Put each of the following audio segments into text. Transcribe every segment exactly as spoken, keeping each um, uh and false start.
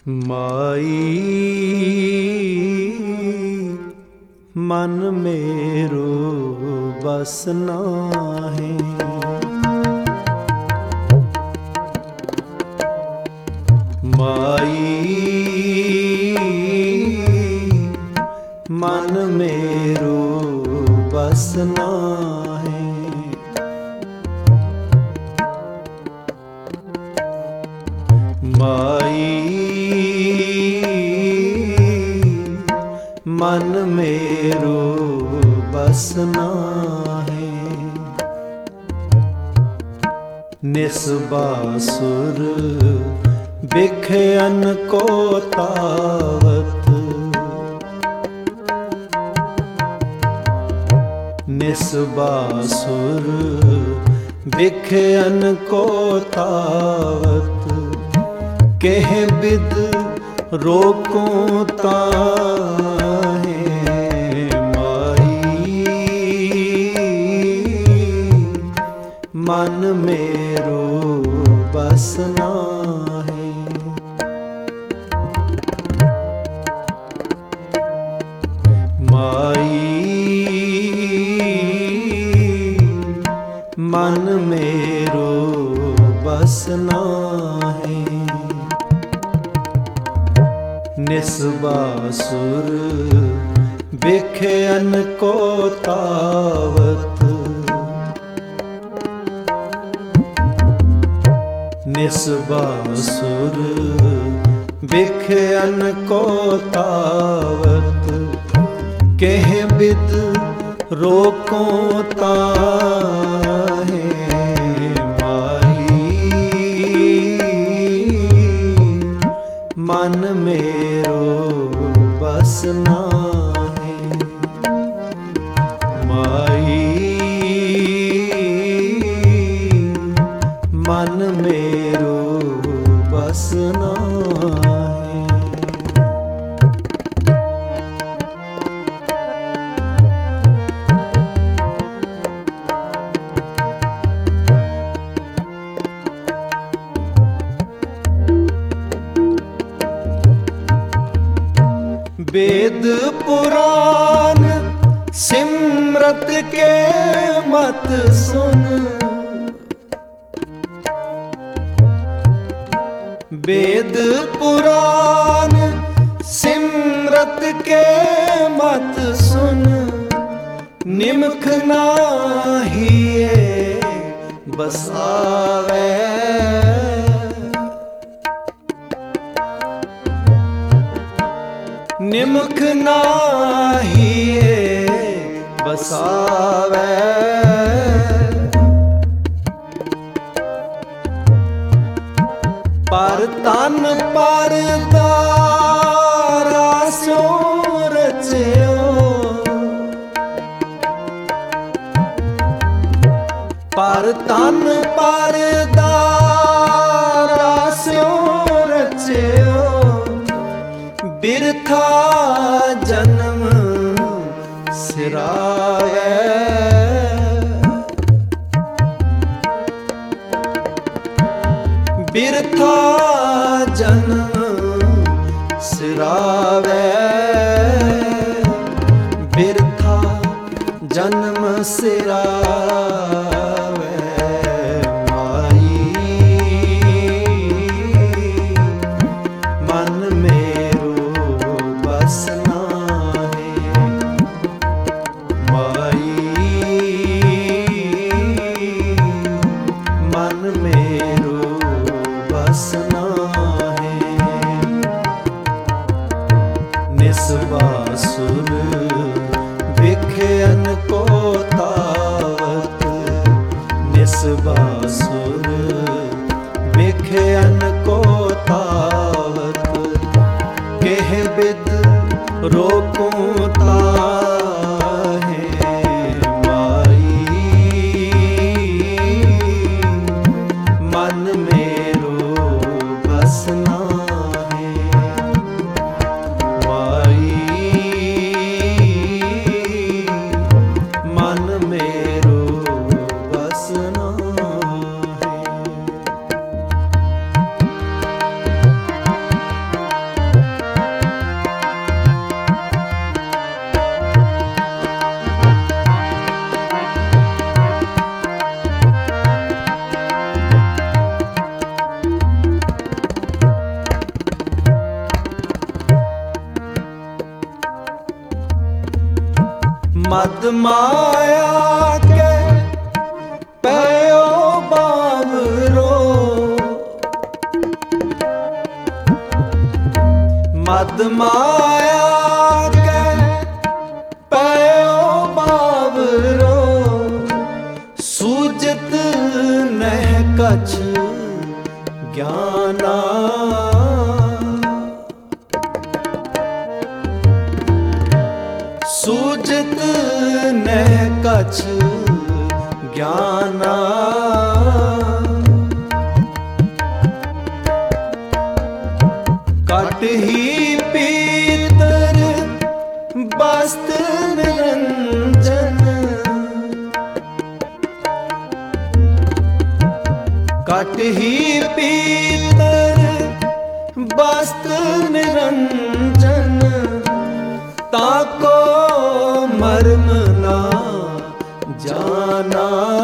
माई मन मेरो बस नाहीं। माई मन मेरो बस नाहीं। माई मन मेरो बस नाहीं। निस्बासुर बिख्यन को तावत। निस्बासुर बिख्यन को तावत। कह बिद रोकूं ताहे माई मन मेरो बस नाहीं। माई मन मेरो बस नाहीं। निस्बासुर बिख्यन को तावत। निस्बासुर बिख्यन को तावत। कह बिद रोकूं ताहे माई मन मेरो बस नाहीं। माई मन मेरो बस नाहीं। वेद पुराण सिमरत के मत सुन। वेद पुराण सिमरत के मत सुन। निमख नाहिए बसावे। निमख नाहिए बसावे। पर तन पर दारा सो रचियो। पर तन पर दारा सो रचियो। बिरथा जन्म सिरावे। बिरथा जन्म सिरावे। बिरथा जन्म सिरावे। माई मन मेरो बस नाहीं। माई मन मेरो बस नाहीं। निस्बासुर बिख्यन को तावत। मद माया के पयो बावरो, मद माया के पयो बावरो, सूझत नह कछ ज्ञाना, सूझत नह कछ ज्ञाना। कट ही पीतर बस्त निरंजन, कट ही पीतर बस्त निरंजन, ताको मर्म ना जाना।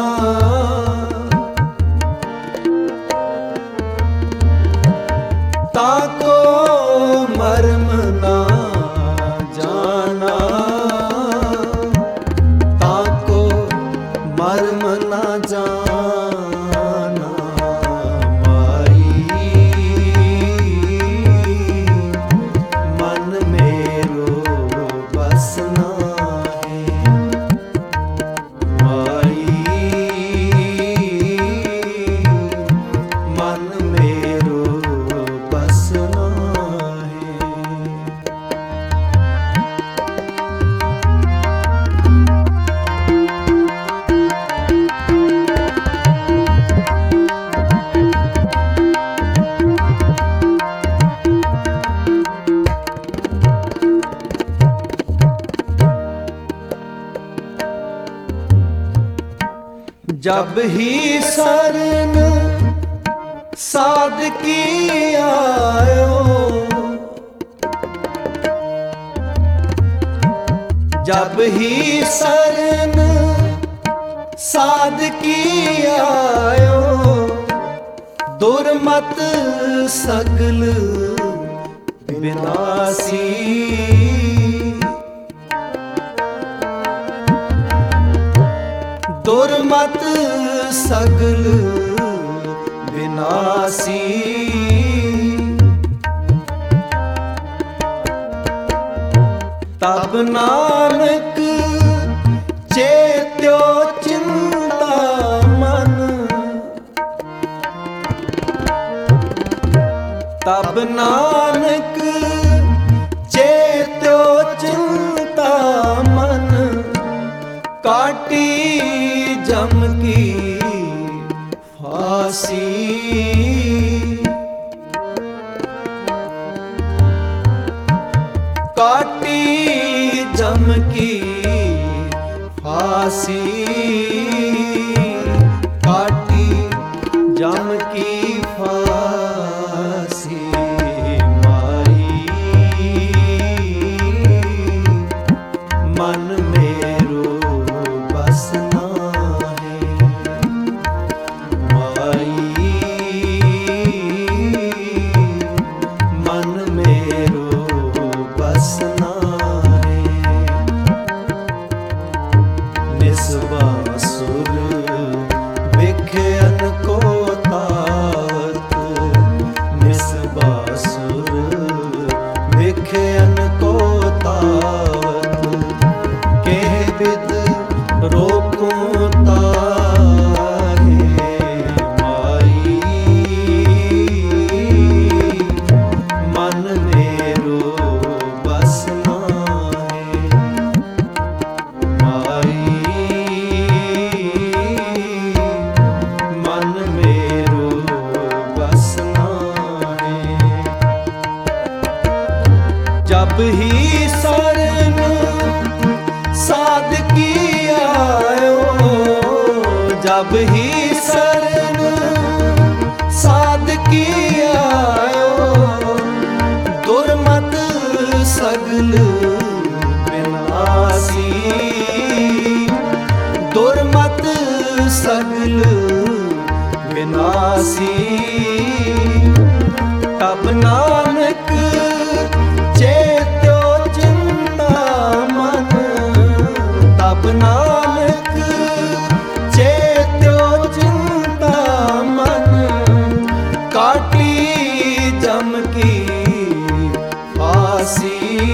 ताको मर्म ना जाना, ताको मर्म ना जाना। माई मन मेरो बसना है, माई मन मेरो बसना है। जब ही शरण साध की आयो, जब ही शरण साध की आयो, दुर्मत सगल विनाशी। दुर्मत सगल विनाशी, तब नानक चेत्यो चिंता मन, तब नानक चेत्यो चिंता मन, काटी जम की फांसी। काटी जम की फांसी, काटी जम की फांसी। माई मन मेरो बसना है, माई मन मेरो बसना है। निस्वासुर विख्यान को तात, निस्वासुर विख्यान को तात, के विद रोकूं ताहे। माई मन मेरो बसना है, माई मन मेरो बसना है। जब ही शरण साध की आयो, जब ही शरण साध की आयो, दुर्मत सगल विनाशी। दुर्मत सगल विनाशी, तब नानक चेत्यो चिंता मन, की फांसी